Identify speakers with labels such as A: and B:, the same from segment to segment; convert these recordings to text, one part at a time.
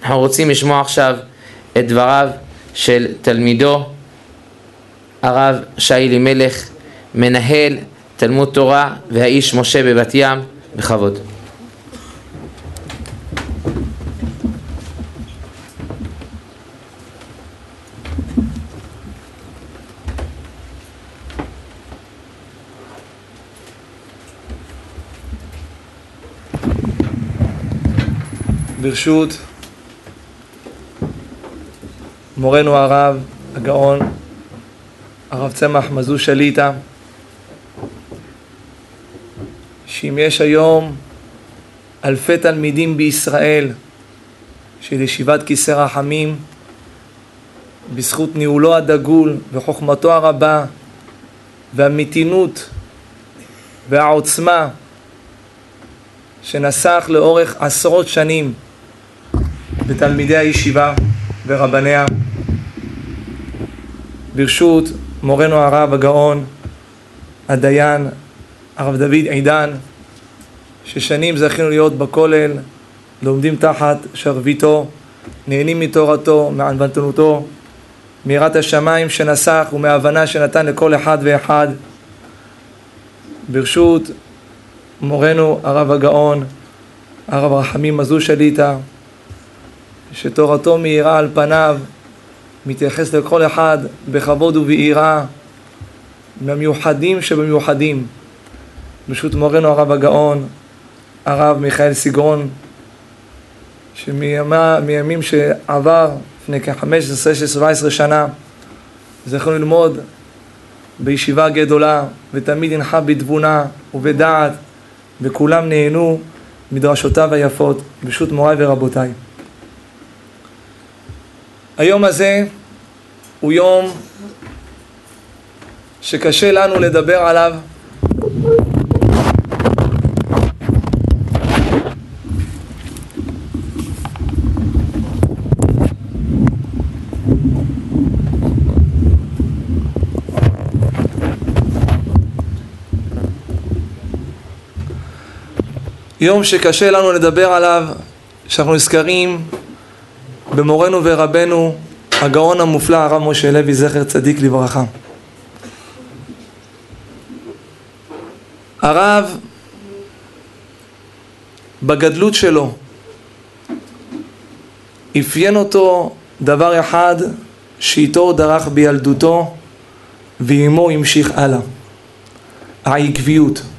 A: אנחנו רוצים לשמוע עכשיו את דבריו של תלמידו, הרב שי אלימלך, מנהל תלמוד תורה והאיש משה בבת ים. בכבוד.
B: ברשות מורנו הרב הגאון הרב צמח מזוז שליט"א, שאם יש היום אלפי תלמידים בישראל של ישיבת כיסא רחמים, בזכות ניהולו הדגול וחוכמתו הרבה והמתינות והעוצמה שנסח לאורך עשרות שנים בתלמידי הישיבה ורבניה, ברשות מורנו הרב הגאון הדיין הרב דוד עידן, ששנים זכינו להיות בכולל, לומדים תחת שרביטו, נהנים מתורתו, מענוותנותו, מיראת השמיים שנסח ומההבנה שנתן לכל אחד ואחד, ברשות מורנו הרב הגאון הרב רחמים מזוז שליט"א, שתורתו מאירה על פניו, מתייחס לכל אחד בכבוד וביראה, מהמיוחדים שבמיוחדים, ברשות מורנו הרב הגאון הרב מיכאל סיגרון, שמימים שעבר לפני כ-15-17 שנה זכינו ללמוד בישיבה גדולה, ותמיד הנחה בתבונה ובדעת, וכולם נהנו מדרשותיו היפות, ברשות מוריי ורבותיי. היום הזה הוא יום שקשה לנו לדבר עליו, יום שקשה לנו לדבר עליו, שאנחנו נזכרים במורנו ורבנו הגאון המופלא הרב משה לוי זכר צדיק לברכה. הרב בגדלות שלו אפיין אותו דבר אחד שאיתו דרך בילדותו ועמו המשיך הלאה, העקביות.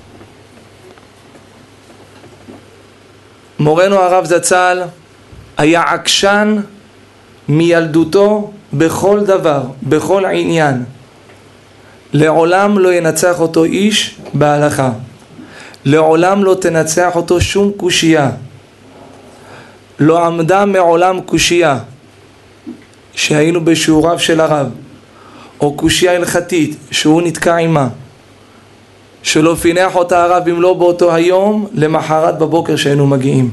B: מורנו הרב זצ"ל היה עקשן מילדותו בכל דבר, בכל עניין. לעולם לא ינצח אותו איש בהלכה, לעולם לא תנצח אותו שום קושייה, לא עמדה מעולם קושייה שהיינו בשיעוריו של הרב, או קושייה הלכתית שהוא נתקע עימה, שלא פינח אותה הרב אם לא באותו היום, למחרת בבוקר שהיינו מגיעים.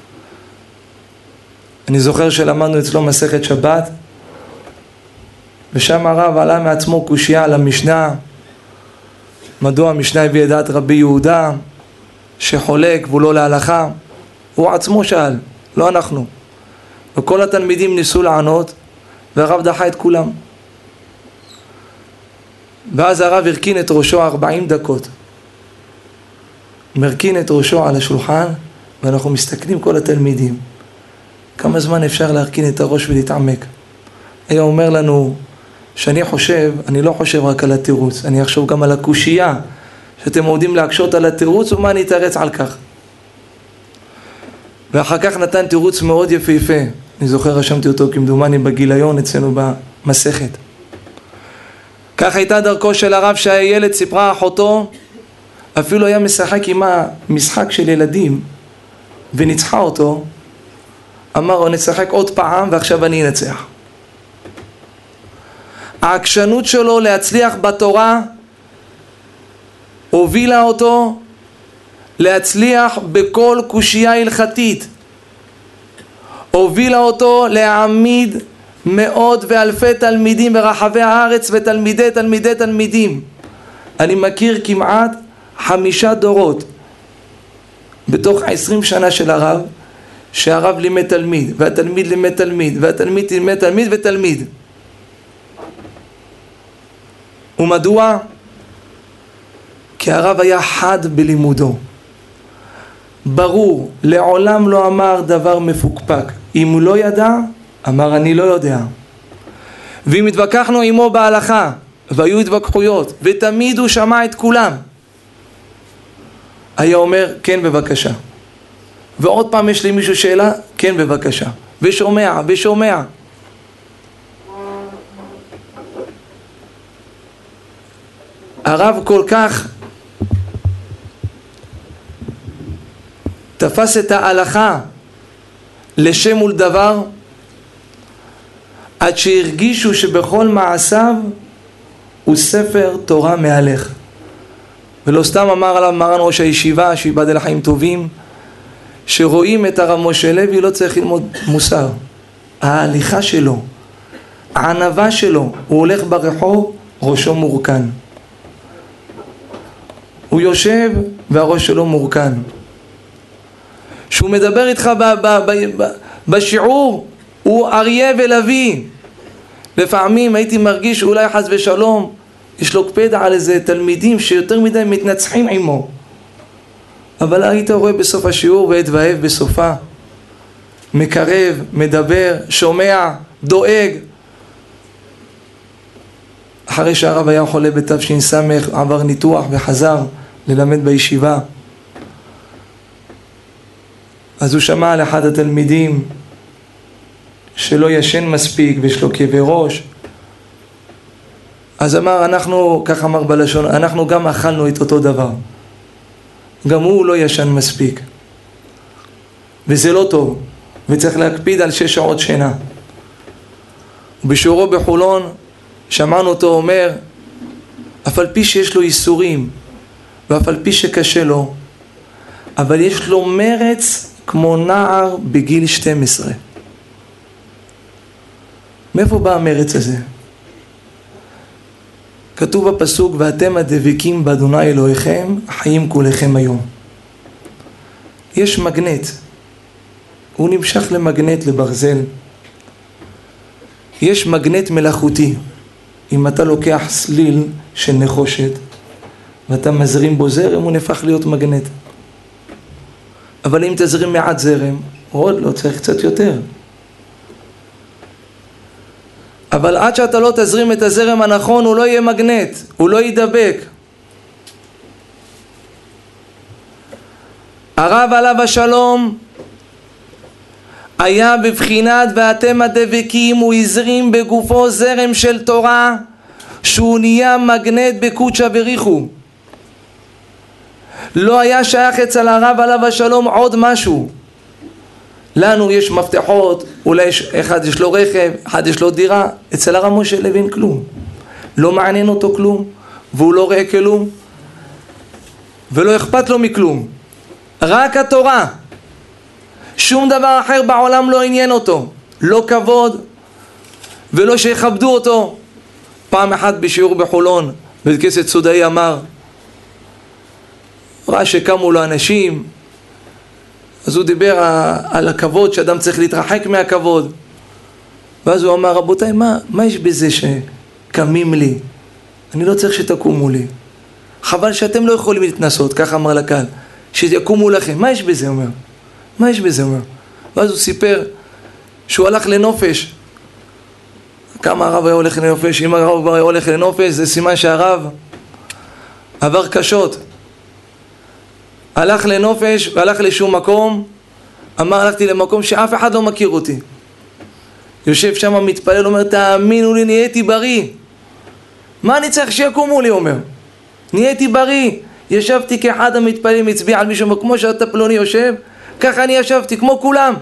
B: אני זוכר שלמדנו אצלו מסכת שבת, ושם הרב עלה מעצמו קושייה על המשנה, מדוע המשנה הביא את דעת רבי יהודה שחולק והוא לא להלכה. הוא עצמו שאל, לא אנחנו. וכל התלמידים ניסו לענות, והרב דחה את כולם. ואז הרב הרכין את ראשו 40 דקות, מרכין את ראשו על השולחן, ואנחנו מסתכלים כל התלמידים כמה זמן אפשר להרכין את הראש ולהתעמק. היה אומר לנו שאני חושב, אני לא חושב רק על התירוץ, אני אחשוב גם על הקושייה שאתם עומדים להקשות על התירוץ, ומה אני אתרץ על כך. ואחר כך נתן תירוץ מאוד יפהפה, אני זוכר רשמתי אותו כמדומני בגיליון אצלנו במסכת. כך הייתה דרכו של הרב, שהילד סיפרה אחותו, אפילו היה משחק עם המשחק של ילדים וניצחה אותו, אמר נשחק עוד פעם ועכשיו אני אנצח. העקשנות שלו להצליח בתורה הובילה אותו להצליח בכל קושייה הלכתית, הובילה אותו להעמיד מאות ואלפי תלמידים ברחבי הארץ ותלמידי תלמידים. אני מכיר כמעט 5 דורות בתוך 20 שנה של הרב שהרב לימד תלמיד, והתלמיד לימד תלמיד, והתלמיד לימד תלמיד ותלמיד. ומדוע? כי הרב היה חד בלימודו. ברור, לעולם לא אמר דבר מפוקפק. אם הוא לא ידע, אמר אני לא יודע. ואם התווכחנו עמו בהלכה, והיו התווכחויות, ותמיד הוא שמע את כולם, היה אומר כן בבקשה. ועוד פעם יש לי מישהו שאלה, כן בבקשה. ושומע, ושומע. הרב כל כך תפס את ההלכה לשם ולדבר, עד שהרגישו שבכל מעשיו הוא ספר תורה מהלך. ולא סתם אמר עליו מרן ראש הישיבה, שיבדל לחיים טובים, שרואים את הרב משה לוי לא צריך ללמוד מוסר. ההליכה שלו, הענווה שלו, הוא הולך ברחוב, ראשו מורכן. הוא יושב והראש שלו מורכן. שהוא מדבר איתך בשיעור, הוא אריה ולוי. לפעמים הייתי מרגיש שאולי חס ושלום יש לו קפדה על איזה תלמידים שיותר מדי מתנצחים עמו. אבל היית רואה בסוף השיעור ועת ואהב בסופה, מקרב, מדבר, שומע, דואג. אחרי שהרב היה חולה בתש"ס, עבר ניתוח וחזר ללמד בישיבה, אז הוא שמע על אחד התלמידים שלא ישן מספיק ויש לו כאבי ראש. אז אמר, אנחנו, כך אמר בלשון, אנחנו גם אכלנו את אותו דבר. גם הוא לא ישן מספיק. וזה לא טוב. וצריך להקפיד על 6 שעות שינה. בשיעורו בחולון, שמענו אותו אומר, אף על פי שיש לו איסורים, ואף על פי שקשה לו, אבל יש לו מרץ כמו נער בגיל 12. מאיפה בא המרץ הזה? כתוב בפסוק, ואתם הדבקים באדוני אלוהיכם, חיים כולכם היום. יש מגנט. הוא נמשך למגנט, לברזל. יש מגנט מלאכותי. אם אתה לוקח סליל של נחושת, ואתה מזרים בו זרם, הוא נהפך להיות מגנט. אבל אם תזרים מעט זרם, עוד לא צריך קצת יותר. אבל עד שאתה לא תזרים את הזרם הנכון, הוא לא יהיה מגנט, הוא לא ידבק. הרב עליו השלום היה בבחינת ואתם הדבקים, הוא הזרים בגופו זרם של תורה, שהוא נהיה מגנט בקודשא בריחו. לא היה שייך אצל הרב עליו השלום עוד משהו. לנו יש מפתחות, אולי אחד יש לו רכב, אחד יש לו דירה. אצל הרב משה לוי אין כלום. לא מעניין אותו כלום, והוא לא רואה כלום, ולא אכפת לו מכלום. רק התורה. שום דבר אחר בעולם לא עניין אותו. לא כבוד, ולא שיכבדו אותו. פעם אחת בשיעור בחולון, בית כנסת סודאי אמר, ראה שקמו לו אנשים, אז הוא דיבר על הכבוד, שאדם צריך להתרחק מהכבוד. ואז הוא אמר, רבותיי, מה יש בזה שקמים לי? אני לא צריך שתקומו לי. חבל שאתם לא יכולים להתנסות, ככה אמר לקהל, שיקומו לכם. מה יש בזה, אומר? מה יש בזה, אומר? ואז הוא סיפר שהוא הלך לנופש. כמה הרב היה הולך לנופש? אם הרב היה הולך לנופש, זה סימן שהרב עבר קשות. הלך לנופש והלך לשום מקום, אמר, הלכתי למקום שאף אחד לא מכיר אותי. יושב שם מתפלל, אומר, תאמינו לי, נהייתי בריא. מה אני צריך שיקומו לי, אומר? נהייתי בריא. ישבתי כאחד המתפללים, הצביע על מישהו, כמו שאתה פלוני יושב, ככה אני ישבתי, כמו כולם.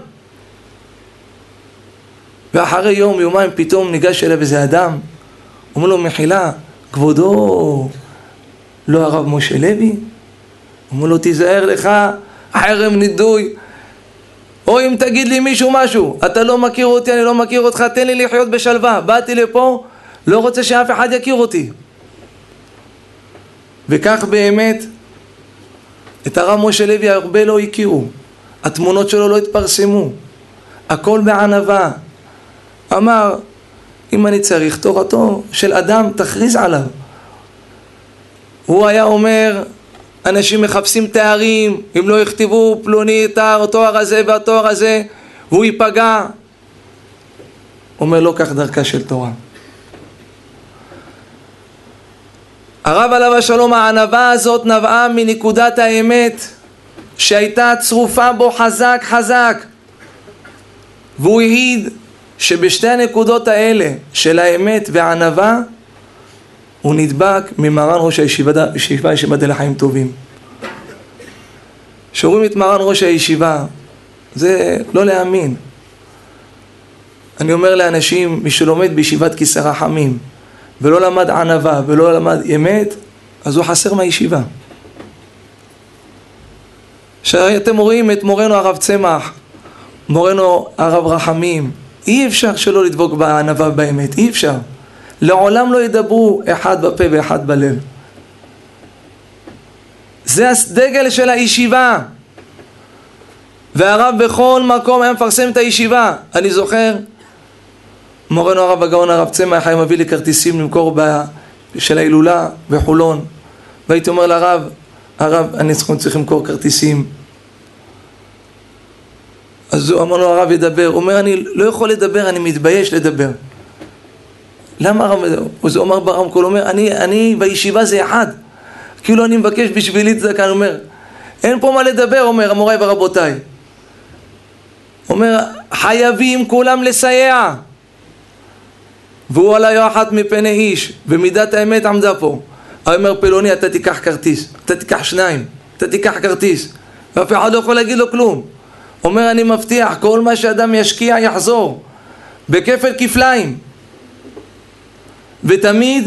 B: ואחרי יום, יומיים, פתאום ניגש אליו איזה אדם, אומר לו, מחילה, כבודו, לא הרב משה לוי? אומר לו, תיזהר לך, חרם נידוי. או אם תגיד לי מישהו משהו, אתה לא מכיר אותי, אני לא מכיר אותך, תן לי לחיות בשלווה. באתי לפה, לא רוצה שאף אחד יכיר אותי. וכך באמת, את הרב משה לוי הרבה לא הכירו. התמונות שלו לא התפרסמו, הכל בענווה. אמר, אם אני צריך תורתו של אדם תכריז עליו. הוא היה אומר, אנשים מחפשים תארים, אם לא יכתבו פלוני תואר הזה והתואר הזה, והוא ייפגע. אומר, לא כך דרכה של תורה. הרב עליו השלום, הענווה הזאת נבעה מנקודת האמת שהייתה צרופה בו חזק חזק, והוא העיד שבשתי הנקודות האלה של האמת והענווה הוא נדבק ממרן ראש הישיבה, ישיבת לחיים טובים. שרואים את מרן ראש הישיבה, זה לא להאמין. אני אומר לאנשים, מי שלומד בישיבת כיסא רחמים ולא למד ענווה ולא למד אמת, אז הוא חסר מהישיבה. שאתם רואים את מורנו הרב צמח, מורנו הרב רחמים, אי אפשר שלא לדבוק בענווה באמת, אי אפשר. לעולם לא ידברו אחד בפה ואחד בלב. זה הדגל של הישיבה. והרב בכל מקום היה מפרסם את הישיבה. אני זוכר, מורנו הרב הגאון הרב צמח היה מביא לי כרטיסים למכור של ההילולה בחולון. והייתי אומר לרב, הרב, אני צריך למכור כרטיסים. אז הוא אמר לו, הרב ידבר. הוא אומר, אני לא יכול לדבר, אני מתבייש לדבר. למה הרב? הוא אומר ברמקול, הוא אומר, אני בישיבה זה אחד. כאילו אני מבקש בשבילי צדקה, הוא אומר, אין פה מה לדבר, אומר, המוריי ורבותיי. אומר, חייבים כולם לסייע. והוא עלה יום אחת מפני איש, ומידת האמת עמדה פה. הוא אומר, פלוני, אתה תיקח כרטיס, אתה תיקח שניים, אתה תיקח כרטיס. ואף אחד לא יכול להגיד לו כלום. אומר, אני מבטיח, כל מה שאדם ישקיע יחזור. בכפל כפליים. ותמיד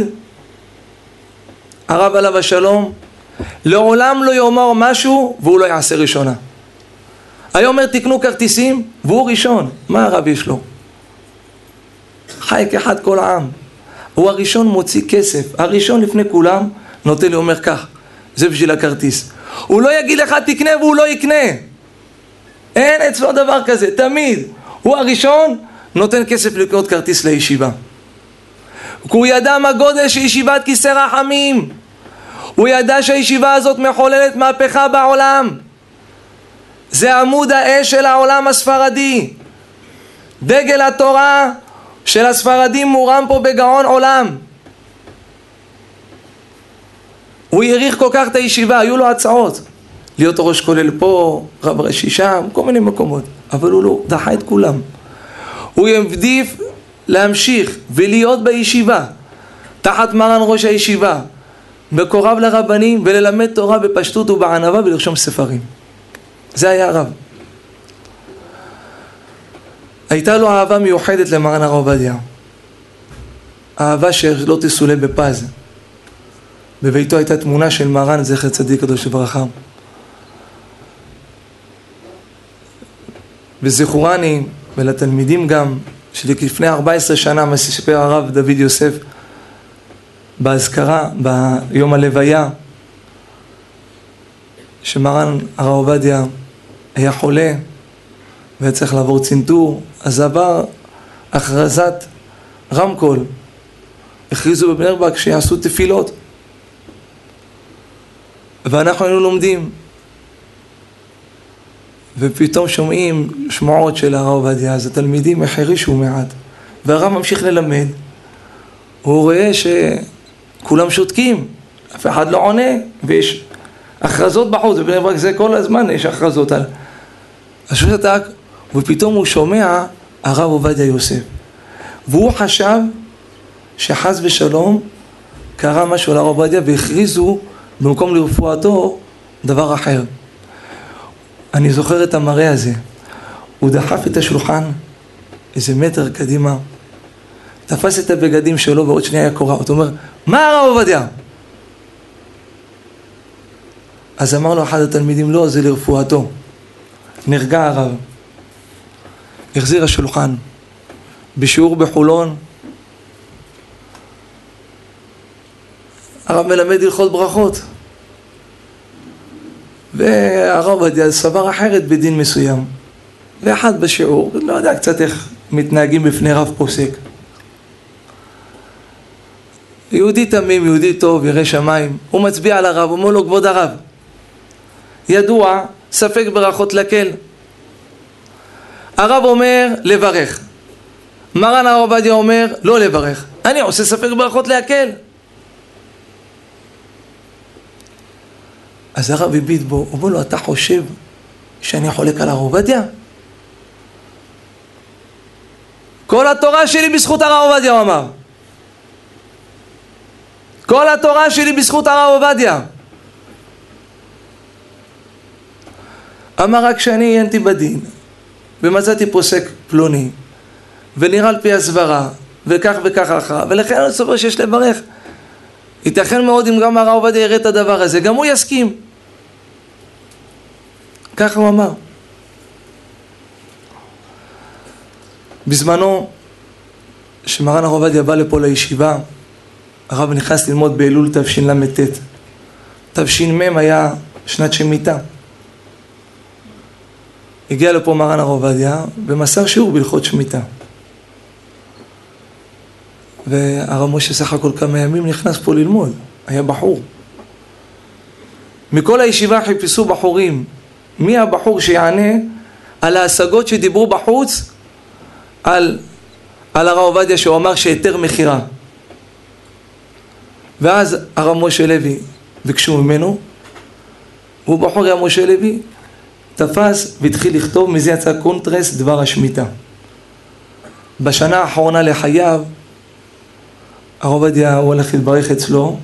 B: הרב עליו השלום לעולם לא יאמר משהו והוא לא יעשה ראשונה. היה אומר תקנו כרטיסים והוא ראשון. מה הרב יש לו? חי כאחד כל העם. הוא הראשון מוציא כסף, הראשון לפני כולם נותן לי, אומר כך, זה בשביל הכרטיס. הוא לא יגיד לך תקנה והוא לא יקנה. אין אצלו דבר כזה, תמיד הוא הראשון נותן כסף לקנות כרטיס לישיבה. כי הוא ידע מה גודל של ישיבת כיסא רחמים. הוא ידע שהישיבה הזאת מחוללת מהפכה בעולם. זה עמוד האש של העולם הספרדי. דגל התורה של הספרדים מורם פה בגאון עולם. הוא העריך כל כך את הישיבה, היו לו הצעות להיות ראש כולל פה, רב ראשי שם, כל מיני מקומות, אבל הוא לא דחה את כולם. הוא העדיף להמשיך ולהיות בישיבה תחת מרן ראש הישיבה, מקורב לרבנים, וללמד תורה בפשטות ובענווה ולרשום ספרים. זה היה הרב. הייתה לו אהבה מיוחדת למרן הרב עובדיה, אהבה שלא תסולא בפז. בביתו הייתה תמונה של מרן זכר צדיק קדוש לברכה, וזכורני ולתלמידים גם שלפני 14 שנה מספר הרב דוד יוסף בהזכרה ביום הלוויה שמרן הרב עובדיה היה חולה והיה צריך לעבור צנתור, אז עבר הכרזת רמקול, הכריזו בבני ברק שיעשו תפילות, ואנחנו היינו לומדים, ופתאום שומעים שמועות של הרב עובדיה, אז התלמידים החרישו מעט, והרב ממשיך ללמד. הוא רואה שכולם שותקים, אף אחד לא עונה, ויש הכרזות בחוץ, ובני ברק זה כל הזמן יש הכרזות על... אז הוא שתק, ופתאום הוא שומע הרב עובדיה יוסף, והוא חשב שחס ושלום קרה משהו על הרב עובדיה, והכריזו במקום לרפואתו דבר אחר. אני זוכר את המראה הזה. הוא דחף את השולחן איזה מטר קדימה, תפס את הבגדים שלו ועוד שנייה היה קורא. הוא אומר, מה הרב עובדיה? אז אמר לו אחד התלמידים, לא, זה לרפואתו. נרגע הרב, החזיר השולחן. בשיעור בחולון הרב מלמד הלכות ברכות, והרב עובדיה סבר אחרת בדין מסוים. ואחד בשיעור, לא יודע קצת איך מתנהגים בפני רב פוסק. יהודי תמים, יהודי טוב, ירא שמיים, הוא מצביע על הרב, הוא אומר לו, כבוד הרב, ידוע, ספק ברכות לקל. הרב אומר לברך, מרן הרב עובדיה אומר לא לברך. אני עושה ספק ברכות להקל. אז הרב הביט בו, הוא אומר לו, אתה חושב שאני חולק על הרב עובדיה? כל התורה שלי בזכות הרב עובדיה, הוא אמר. כל התורה שלי בזכות הרב עובדיה. אמר, רק שאני עיינתי בדין ומצאתי פוסק פלוני ונראה על פי הסברה וכך וכך אחר, ולכן אני סובר שיש לברך. ייתכן מאוד אם גם הרב עובדיה יראה את הדבר הזה, גם הוא יסכים. ככה הוא אמר. בזמנו שמרן הרב עובדיה בא לפה לישיבה, הרב נכנס ללמוד באלול תשל"ט. תש"מ היה שנת שמיטה. הגיע לפה מרן הרב עובדיה ומסר שיעור בהלכות שמיטה. והרב משה סך הכל כמה ימים נכנס פה ללמוד, היה בחור. מכל הישיבה חיפשו בחורים, מי הבחור שיענה על ההשגות שדיברו בחוץ על הרב עובדיה, שהוא אמר שהיתר מחירה. ואז הרב משה לוי ביקשו ממנו, והוא בחור היה משה לוי, תפס והתחיל לכתוב, מזה יצא קונטרס דבר השמיטה. בשנה האחרונה לחייו הרב עובדיה הוא הולך להתברך אצלו,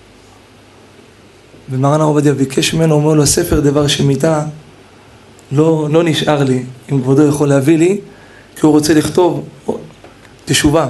B: ומרן הרב עובדיה ביקש ממנו, אומר לו, ספר דבר שמיטה לא נשאר לי, אם כבודו יכול להביא לי, כי הוא רוצה לכתוב תשובה.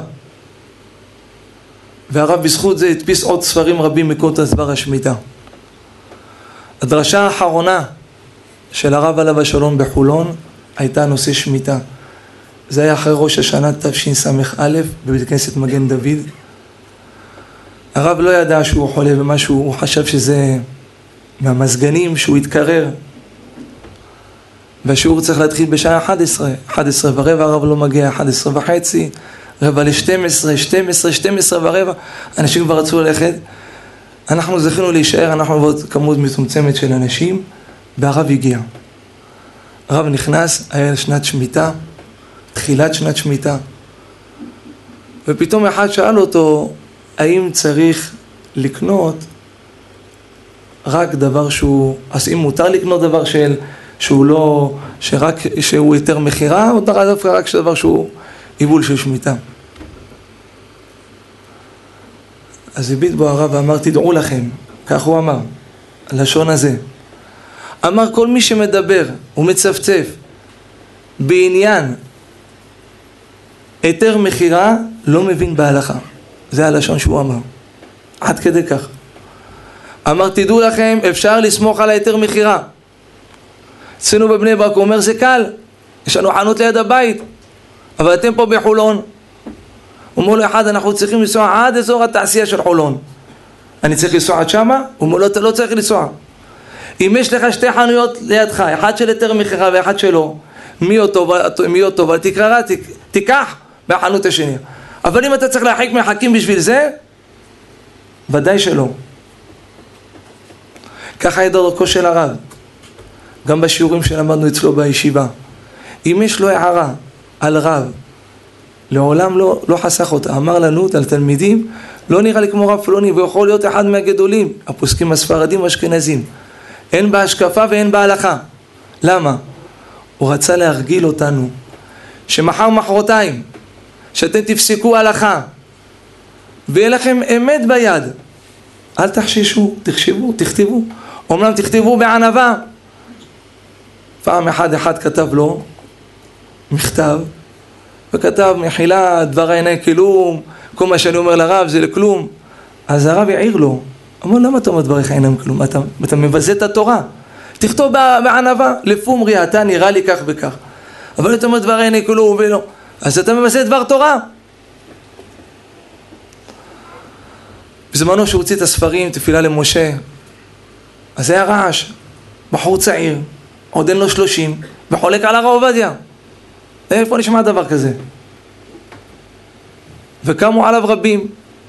B: והרב בזכות זה הדפיס עוד ספרים רבים מקונטרס דבר השמיטה. הדרשה האחרונה של הרב עליו השלום בחולון הייתה נושא שמיטה. זה היה אחרי ראש השנה תשס"א בבית כנסת מגן דוד. הרב לא ידע שהוא חולה במשהו, הוא חשב שזה מהמזגנים, שהוא התקרר. והשיעור צריך להתחיל בשעה 11 ורבע, הרב לא מגיע, 11 וחצי, רבע ל-12, 12 ורבע, אנשים כבר רצו ללכת. אנחנו זכינו להישאר, אנחנו ועוד כמות מצומצמת של אנשים, והרב הגיע. הרב נכנס, היה שנת שמיטה, תחילת שנת שמיטה, ופתאום אחד שאל אותו, האם צריך לקנות רק דבר שהוא, אז אם מותר לקנות דבר שהוא לא, שהוא יותר מחירה, או דווקא רק דבר שהוא עיבול של שמיטה. אז הביט בו הרב ואמר, תדעו לכם, כך הוא אמר, הלשון הזה, אמר, כל מי שמדבר ומצפצף בעניין היתר מחירה לא מבין בהלכה. זה הלשון שהוא אמר, עד כדי כך. אמר, תדעו לכם, אפשר לסמוך על היתר מחירה. אצלנו בבני ברק, הוא אומר, זה קל, יש לנו חנות ליד הבית, אבל אתם פה בחולון. הוא אומר לו אחד, אנחנו צריכים לנסוע עד אזור התעשייה של חולון. אני צריך לנסוע עד שמה? הוא אומר לו, אתה לא צריך לנסוע. אם יש לך שתי חנויות לידך, אחד של היתר מחירה ואחד שלו, מי אותו, אבל תיקח מהחנות השנייה. אבל אם אתה צריך להרחיק מחכים בשביל זה, ודאי שלא. ככה היה דרכו של הרב, גם בשיעורים שלמדנו אצלו בישיבה. אם יש לו הערה על רב, לעולם לא חסך אותה. אמר לנו, על תלמידים, לא נראה לי כמו רב פלוני, ויכול להיות אחד מהגדולים, הפוסקים הספרדים האשכנזים. אין בהשקפה ואין בהלכה. למה? הוא רצה להרגיל אותנו, שמחר מחרתיים, שאתם תפסקו הלכה, ויהיה לכם אמת ביד. אל תחשישו, תחשבו, תכתבו. אומנם תכתבו בענווה. פעם אחד כתב לו מכתב, וכתב, מחילה, דברי איני כלום, כל מה שאני אומר לרב זה לכלום. אז הרב יעיר לו, אמר, למה אתה אומר דבריך אינם כלום? אתה מבזה את התורה. תכתוב בענווה, לפומרי, אתה נראה לי כך וכך. אבל אתה אומר דברי איני כלום ולא. אז אתה מבזה דבר תורה. בזמנו שהוציא את הספרים, תפילה למשה, אז היה רעש בחור צעיר, עוד אין לו 30, וחולק על הרב עובדיה. איפה נשמע דבר כזה? וקמו עליו רבים.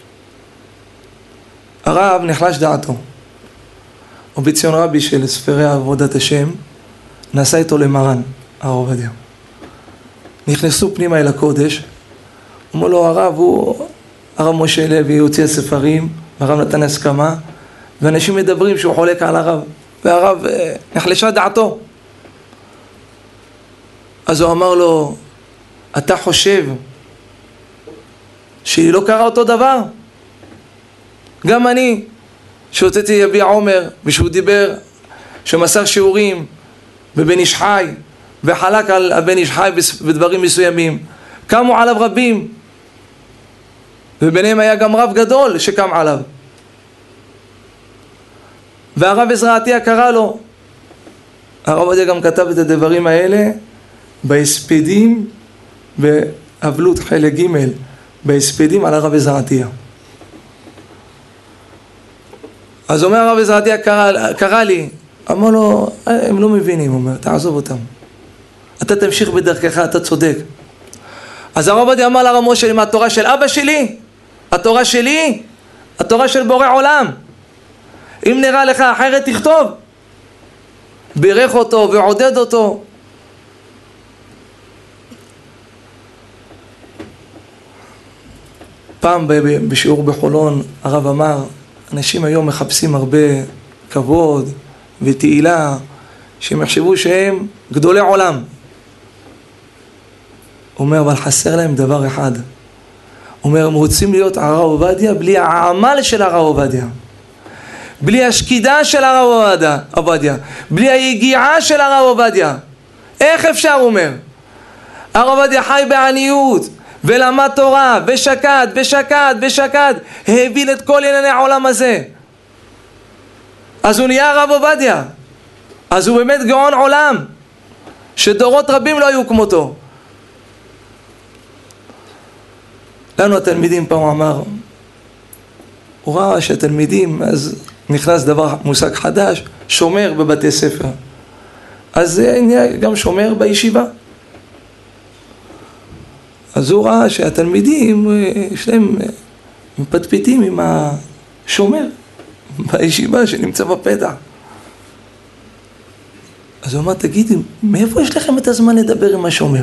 B: הרב נחלש דעתו. ובציון רבי של ספרי עבודת השם, נסע איתו למרן, הרב עובדיה. נכנסו פנימה אל הקודש, אמרו לו הרב משה לוי הוציא ספרים, והרב נתן הסכמה, ואנשים מדברים שהוא חולק על הרב, והרב נחלשה דעתו. אז הוא אמר לו, אתה חושב שהיא לא קרה אותו דבר? גם אני, שהוצאתי יביע עומר, ושהוא דיבר, שמסר שיעורים בבן איש חי, וחלק על בן איש חי בדברים מסוימים, קמו עליו רבים, וביניהם היה גם רב גדול שקם עליו. והרב עזרא עטיה קרא לו. הרב עובדיה גם כתב את הדברים האלה בהספדים, באבלות חלק ג' בהספדים על הרב עזרא עטיה. אז אומר הרב עזרא עטיה קרא לי, אמר לו, הם לא מבינים, הוא אומר, תעזוב אותם, אתה תמשיך בדרכך, אתה צודק. אז הרב עובדיה אמר לרב משה, מה התורה של אבא שלי? התורה שלי? התורה של בורא עולם. אם נראה לך אחרת תכתוב. בירך אותו ועודד אותו. פעם בשיעור בחולון הרב אמר, אנשים היום מחפשים הרבה כבוד ותהילה, שהם יחשבו שהם גדולי עולם. הוא אומר, אבל חסר להם דבר אחד. הוא אומר, הם רוצים להיות הרב עובדיה בלי העמל של הרב עובדיה, בלי השקידה של הרב עובדיה, בלי היגיעה של הרב עובדיה. איך אפשר? הוא אומר, הרב עובדיה חי בעניות ולמד תורה ושקד, הבין את כל ענייני העולם הזה, אז הוא נהיה הרב עובדיה, אז הוא באמת גאון עולם שדורות רבים לא היו כמותו. לנו התלמידים פעם אמר, הוא ראה שהתלמידים, אז נכנס מושג חדש, שומר בבתי ספר, אז נהיה גם שומר בישיבה. אז הוא ראה שהתלמידים שלהם מפטפטים עם השומר בישיבה שנמצא בפתח. אז הוא אמר, תגידי, מאיפה יש לכם את הזמן לדבר עם השומר?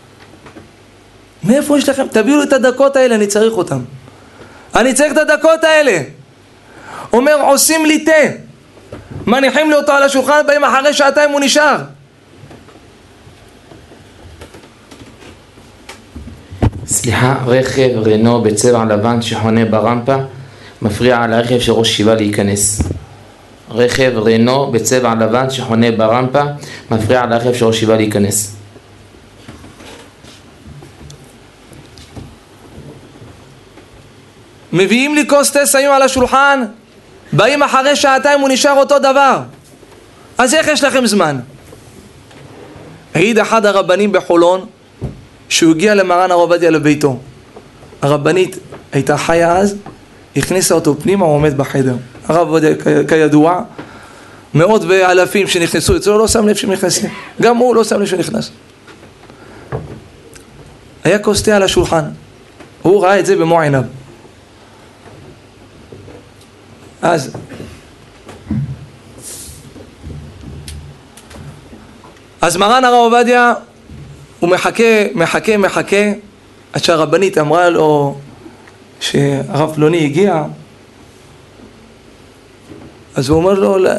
B: מאיפה יש לכם? תביאו לי את הדקות האלה, אני צריך אותם. אני צריך את הדקות האלה. אומר, עושים לי תה, מניחים לי אותו על השולחן, באים אחרי שעתיים הוא נשאר.
A: סליחה, רכב רנו בצבע לבן שחונה ברמפה מפריע על הרכב של ראש ישיבה להיכנס. רכב רנו בצבע לבן שחונה ברמפה מפריע על הרכב של ראש ישיבה להיכנס.
B: מביאים לי כוס תה, שמים על השולחן, באים אחרי שעתיים הוא נשאר אותו דבר. אז איך יש לכם זמן? העיד אחד הרבנים בחולון שהוא הגיע למרן הרב עובדיה לביתו. הרבנית הייתה חיה אז, הכניסה אותו פנימה, הוא עומד בחדר. הרב עובדיה כידוע, מאות ואלפים שנכנסו אצלו, לא שם לב שנכנסים, גם הוא לא שם לב שנכנס. היה כוס תה על השולחן, הוא ראה את זה במו עיניו. אז מרן הרב עובדיה הוא מחכה עד שהרבנית אמרה לו שהרב פלוני הגיע. אז הוא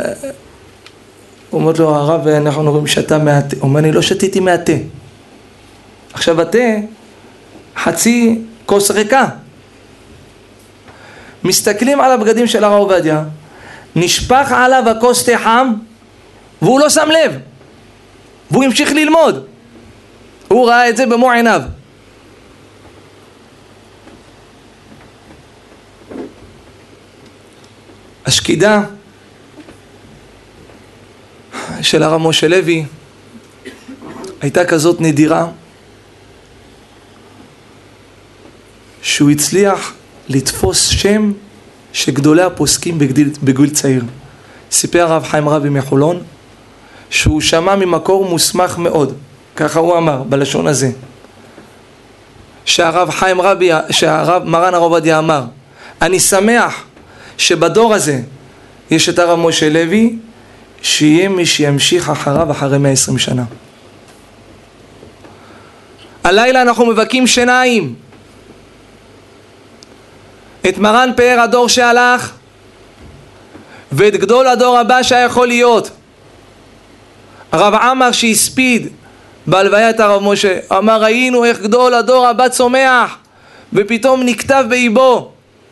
B: אומר לו הרב, אנחנו רואים שתה מהתה. הוא אומר, אני לא שתיתי מהתה, עכשיו התה חצי כוס ריקה. מסתכלים על הבגדים של הרב עובדיה, נשפך עליו הכוס תה חם והוא לא שם לב, והוא המשיך ללמוד. הוא ראה את זה במו עיניו. השקידה של הרב משה לוי הייתה כזאת נדירה, שהוא הצליח לתפוס שם שגדולי הפוסקים בגיל צעיר. סיפר הרב חיים רבי מחולון שהוא שמע ממקור מוסמך מאוד, ככה הוא אמר בלשון הזה, שהרב מרן הרב עובדיה אמר, אני שמח שבדור הזה יש את הרב משה לוי, שיהיה מי שימשיך אחריו אחרי 120 שנה. הלילה אנחנו מבכים שיניים את מרן פאר הדור שהלך ואת גדול הדור הבא שיכול להיות. הרב עמר שהספיד בהלוויית הרב משה אמר, ראינו איך גדול הדור הבא צומח ופתאום נכתב באיבו.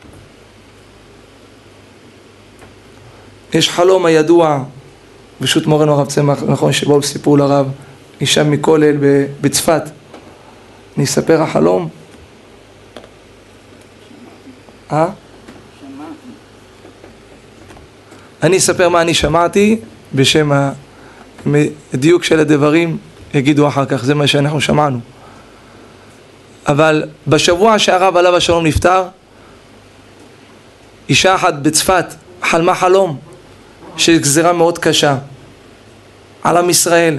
B: יש חלום הידוע, פשוט מורנו הרב צמח, נכון, שבו סיפרו לרב אישה מכולל בצפת, אני אספר החלום? אני אספר מה אני שמעתי, בשם הדיוק של הדברים יגידו אחר כך, זה מה שאנחנו שמענו. אבל בשבוע שהרב עליו השלום נפטר, אישה אחת בצפת חלמה חלום של גזירה מאוד קשה על עם ישראל,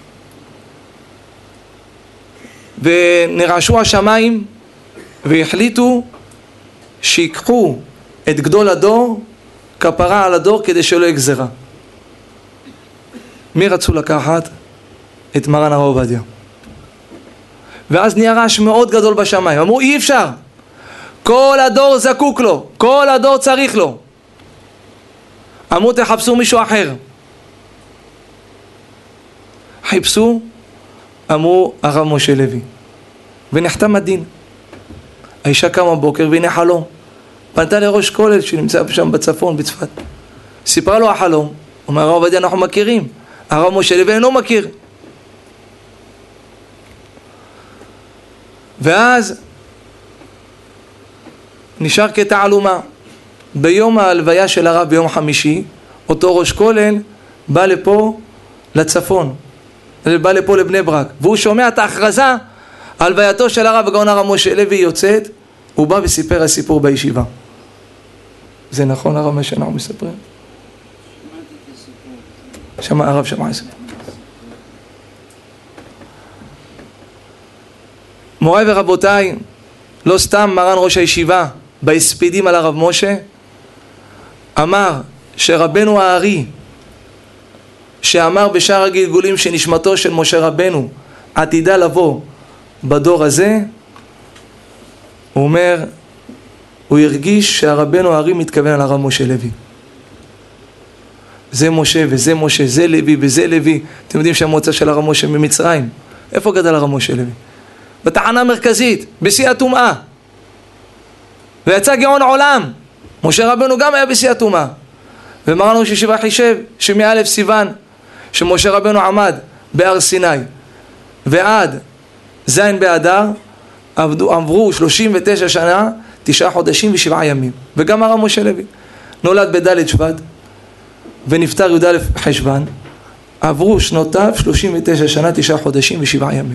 B: ונרעשו השמיים והחליטו שיקחו את גדול הדור כפרה על הדור כדי שלא יהיה גזירה. מי רצו לקחת? את מרן הרב עובדיה. ואז נהיה רעש מאוד גדול בשמיים, אמרו אי אפשר, כל הדור זקוק לו, כל הדור צריך לו. אמרו תחפשו מישהו אחר. חיפשו, אמרו הרב משה לוי, ונחתם הדין. האישה קמה בוקר והנה חלום, פנתה לראש כולל שנמצא שם בצפון בצפת, סיפרה לו החלום. אומר הרב עובדיה אנחנו מכירים, הרב משה לוי אינו מכיר. ואז נשאר כתעלומה. ביום ההלוויה של הרב ביום חמישי, אותו ראש כולל בא לפה לצפון, בא לפה לבני ברק, והוא שומע את ההכרזה, הלווייתו של הרב הגאון הרב משה לוי יוצאת, הוא בא וסיפר הסיפור בישיבה. זה נכון הרב מה שאנחנו מספרים? הרב שמע הסיפור. מוריי ורבותיי, לא סתם מרן ראש הישיבה בהספדים על הרב משה אמר שרבנו הארי שאמר בשאר הגלגולים שנשמתו של משה רבנו עתידה לבוא בדור הזה, הוא אומר, הוא הרגיש שהרבנו הארי מתכוון על הרב משה לוי. זה משה וזה משה, זה לוי וזה לוי. אתם יודעים שהמוצא של הרב משה ממצרים, איפה גדל הרב משה לוי? בתחנה מרכזית, בשיא הטומאה, ויצא גאון עולם. משה רבנו גם היה בשיא הטומאה, ומרן ראש הישיבה חישב שמא' סיוון שמשה רבנו עמד בהר סיני ועד זין באדר עברו 39 שנה, 9 חודשים ו7 ימים. וגם הרב משה לוי נולד בד' שבט ונפטר י"א חשוון, עברו שנותיו 39 שנה, 9 חודשים ו7 ימים.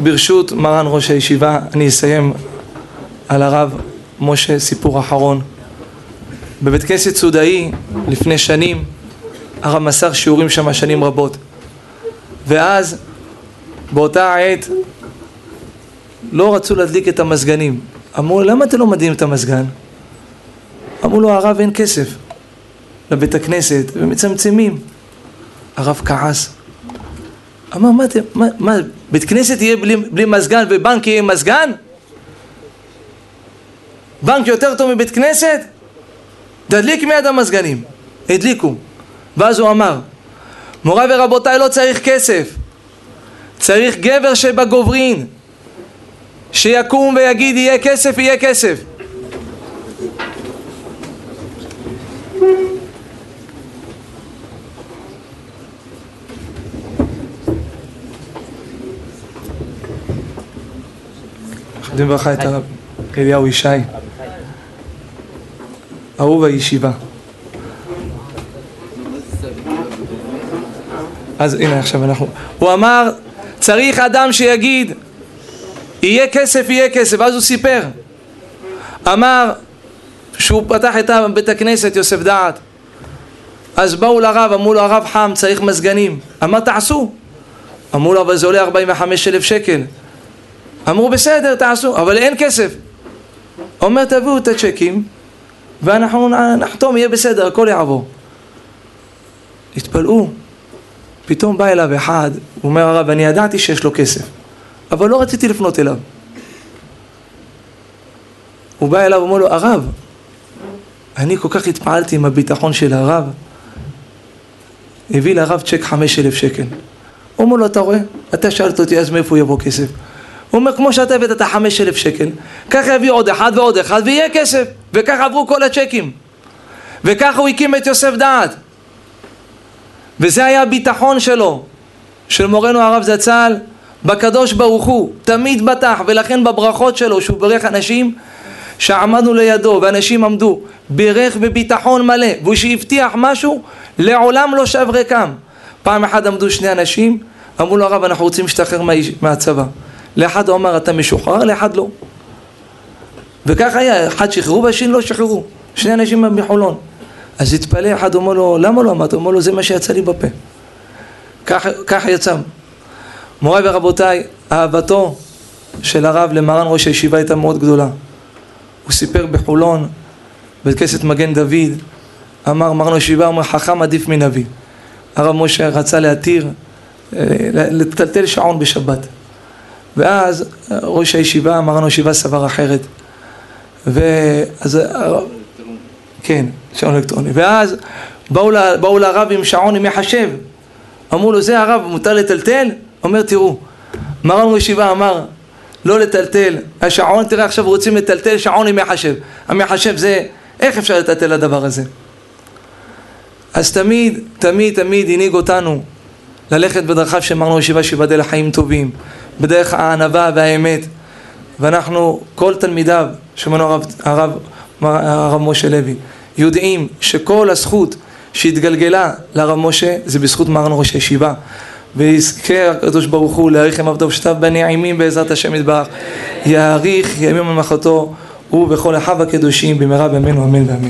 B: ברשות מרן ראש הישיבה אני אסיים על הרב משה סיפור אחרון. בבית כנסת סודאי לפני שנים הרב מסר שיעורים שם שנים רבות, ואז באותה העת לא רצו להדליק את המזגנים. אמרו למה אתם לא מדליקים את המזגן? אמרו לו הרב אין כסף לבית הכנסת ומצמצמים. הרב כעס, אמר מה בית כנסת יהיה בלי מזגן ובנק יהיה מזגן? בנק יותר טוב מבית כנסת? תדליק מיד המזגנים. הדליקו. ואז הוא אמר מוריי ורבותיי לא צריך כסף, צריך גבר שבגוברין שיקום ויגיד יהיה כסף יהיה כסף. מכבדים ברכה את הרב אליהו ישי אהוב הישיבה. אז הנה עכשיו הוא אמר צריך אדם שיגיד יהיה כסף יהיה כסף. אז הוא סיפר, אמר שהוא פתח את בית הכנסת יוסף דעת, אז באו לרב, אמרו לו הרב חם צריך מזגנים. אמר תעשו. אמרו לו אבל זה עולה 45,000 שקל. אמרו בסדר תעשו אבל אין כסף. אומר תביאו את הצ'קים ואנחנו נחתום יהיה בסדר הכל יעבור. התפלאו, פתאום בא אליו אחד, הוא אומר הרב אני ידעתי שיש לו כסף אבל לא רציתי לפנות אליו. הוא בא אליו ואומר לו הרב אני כל כך התפעלתי עם הביטחון של הרב, הביא לרב צ'ק 5,000 שקל. הוא אומר לו אתה רואה, אתה שאלת אותי אז מאיפה יבוא כסף? הוא אומר כמו שאתה הבאת את 5,000 שקל ככה יביא עוד אחד ועוד אחד ויהיה כסף. וכך עברו כל הצ'קים וככה הוא הקים את יוסף דעת. וזה היה הביטחון שלו, של מורנו הרב זצ"ל בקדוש ברוך הוא, תמיד בטח. ולכן בברכות שלו שהוא ברך אנשים שעמדנו לידו ואנשים עמדו, ברך בביטחון מלא, והוא שהבטיח משהו לעולם לא שב ריקם. פעם אחת עמדו שני אנשים, אמרו לו הרב אנחנו רוצים להשתחרר מהצבא. לאחד הוא אמר אתה משוחרר, לאחד לא. וכך היה, אחד שחררו והשני לא שחררו, שני אנשים מחולון. אז התפלא, אחד אומר לו למה לא אמרת? הוא אומר לו זה מה שיצא לי בפה, כך יצא. מוריי ורבותיי, אהבתו של הרב למרן ראש הישיבה הייתה מאוד גדולה. הוא סיפר בחולון בית כנסת מגן דוד, אמר מרן ראש הישיבה אומר חכם עדיף מנביא. הרב משה רצה להתיר לטלטל שעון בשבת, ואז ראש הישיבה מרן ראש הישיבה סבר אחרת, ואז כן שעון אלקטרוני. ואז באו לרב עם שעון עם מחשב, אמרו לו זה הרב מותר לטלטל? אומר תראו מרן ראש הישיבה אמר לא לטלטל השעון, תראה עכשיו רוצים לטלטל שעון עם מחשב. המחשב זה איך אפשר לטלטל הדבר הזה? אז תמיד תמיד תמיד הנהיג אותנו ללכת בדרכיו של מרן ראש הישיבה שיבדל לחיים טובים, בדרך הענווה והאמת. ואנחנו כל תלמידיו שמנו הרב משה לוי יודעים שכל הזכות שהתגלגלה לרב משה זה בזכות מרן ראש הישיבה, ויזכה הקדוש ברוך הוא להאריך ימיו טוב שטב בנעימים בעזרת השם יתברך, יאריך ימים ממלכתו ובכל אחיו הקדושים במהרה בימינו אמן ואמן.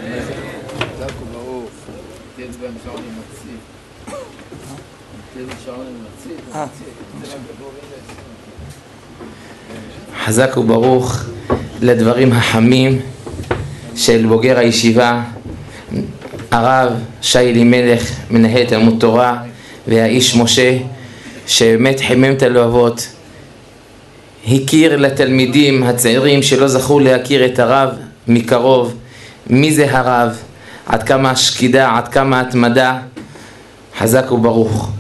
A: חזק וברוך לדברים החמים של בוגר הישיבה הרב שי אלימלך מנהל תלמוד תורה והאיש משה, שבאמת חימם את הלבבות, הכיר לתלמידים הצעירים שלא זכו להכיר את הרב מקרוב, מי זה הרב, עד כמה השקידה, עד כמה התמדה. חזק וברוך.